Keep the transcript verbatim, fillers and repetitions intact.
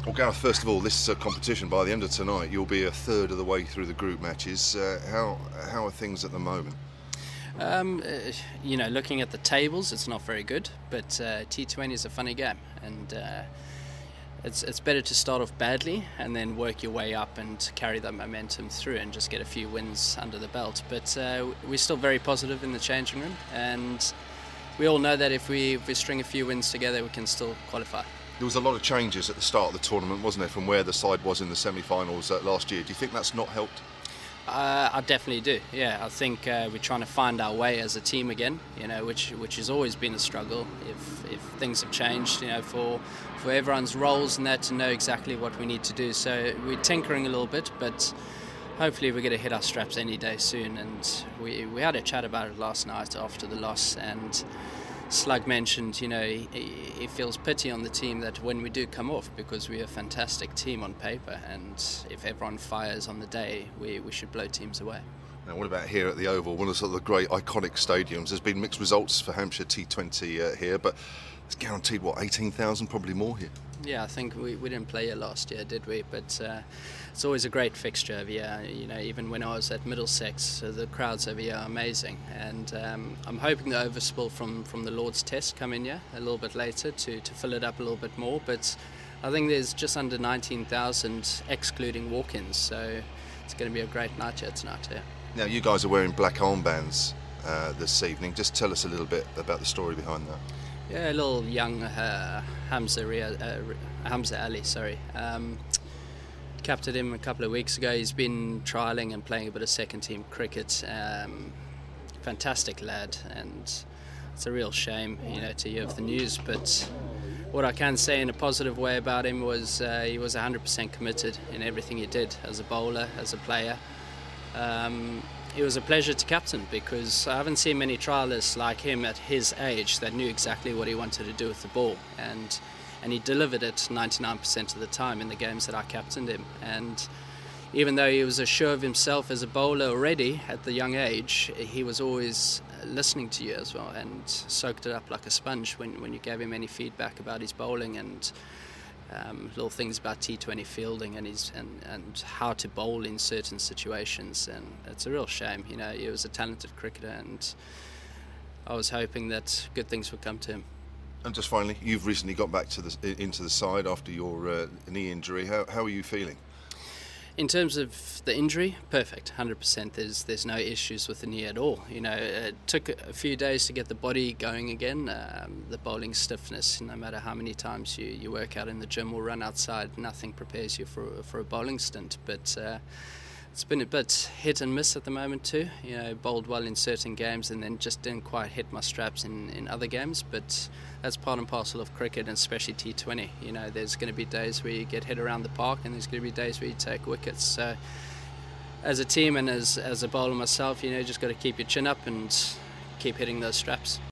Well, Gareth, first of all, this is a competition. By the end of tonight, you'll be a third of the way through the group matches. Uh, how how are things at the moment? Um, uh, you know, looking at the tables, it's not very good, but uh, T twenty is a funny game, and uh, it's it's better to start off badly and then work your way up and carry that momentum through and just get a few wins under the belt. But uh, we're still very positive in the changing room, and we all know that if we if we string a few wins together, we can still qualify. There was a lot of changes at the start of the tournament, wasn't there, from where the side was in the semi-finals uh, last year. Do you think that's not helped? Uh, I definitely do. Yeah, I think uh, we're trying to find our way as a team again. You know, which which has always been a struggle. If if things have changed, you know, for for everyone's roles and that to know exactly what we need to do. So we're tinkering a little bit, but hopefully we're going to hit our straps any day soon. And we we had a chat about it last night after the loss, and Slug mentioned, you know, he, he feels pity on the team that when we do come off, because we're a fantastic team on paper, and if everyone fires on the day, we, we should blow teams away. Now, what about here at the Oval, one of the, sort of the great iconic stadiums? There's been mixed results for Hampshire T twenty uh, here, but it's guaranteed, what, eighteen thousand, probably more here? Yeah, I think we, we didn't play here last year, did we? But uh, it's always a great fixture over here. You know, even when I was at Middlesex, uh, the crowds over here are amazing. And um, I'm hoping the overspill from, from the Lord's Test come in here a little bit later to, to fill it up a little bit more. But I think there's just under nineteen thousand excluding walk-ins, so it's going to be a great night here tonight. Yeah. Now, you guys are wearing black armbands uh, this evening. Just tell us a little bit about the story behind that. Yeah, a little young uh, Hamza, uh, Hamza Ali, sorry. Um, captured him a couple of weeks ago. He's been trialling and playing a bit of second team cricket. Um, fantastic lad, and it's a real shame, you know, to hear of the news. But what I can say in a positive way about him was uh, he was one hundred percent committed in everything he did as a bowler, as a player. Um, It was a pleasure to captain, because I haven't seen many trialists like him at his age that knew exactly what he wanted to do with the ball, and and he delivered it ninety-nine percent of the time in the games that I captained him. And even though he was assured of himself as a bowler already at the young age, he was always listening to you as well and soaked it up like a sponge when, when you gave him any feedback about his bowling and Um, little things about T twenty fielding and his and, and how to bowl in certain situations. And it's a real shame. You know, he was a talented cricketer, and I was hoping that good things would come to him. And just finally, you've recently got back to the into the side after your uh, knee injury. How how are you feeling? In terms of the injury, perfect, one hundred percent. There's there's no issues with the knee at all. You know, it took a few days to get the body going again. Um, the bowling stiffness, no matter how many times you, you work out in the gym or run outside, nothing prepares you for for a bowling stint. But uh, it's been a bit hit and miss at the moment too. You know, bowled well in certain games and then just didn't quite hit my straps in, in other games. But that's part and parcel of cricket, and especially T twenty. You know, there's going to be days where you get hit around the park, and there's going to be days where you take wickets. So as a team and as, as a bowler myself, you know, you just got to keep your chin up and keep hitting those straps.